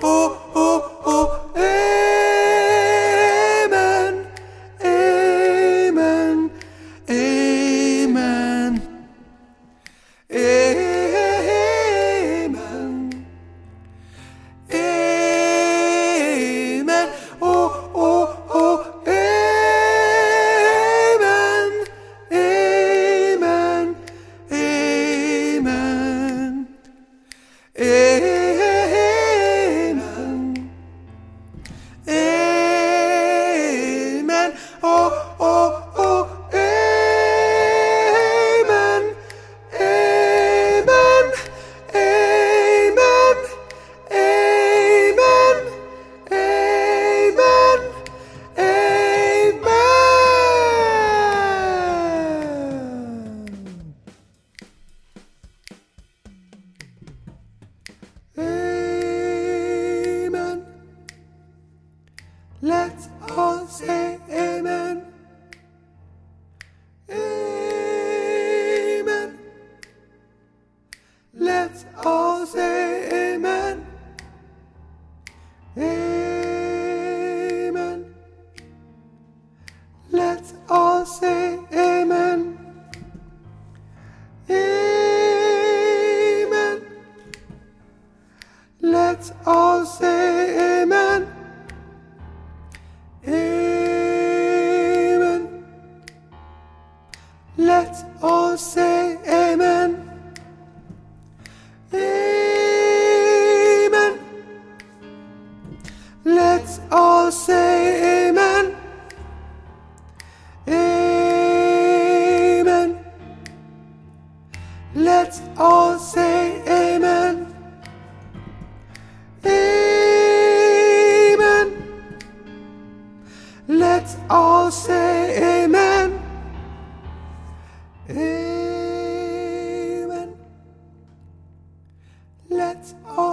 oh, oh, oh, amen, amen, amen, amen, amen, oh, oh, oh, amen, amen, amen, amen, amen, oh, oh, oh, amen, amen, amen, amen, amen, amen. Let's all say amen. Amen. Let's all say amen. Amen. Let's all say amen. Amen. Let's all say amen. Amen. Let's all say amen. Amen. Let's all say amen. Amen. Let's all say amen. Amen. Let's all say amen. Amen. Let's all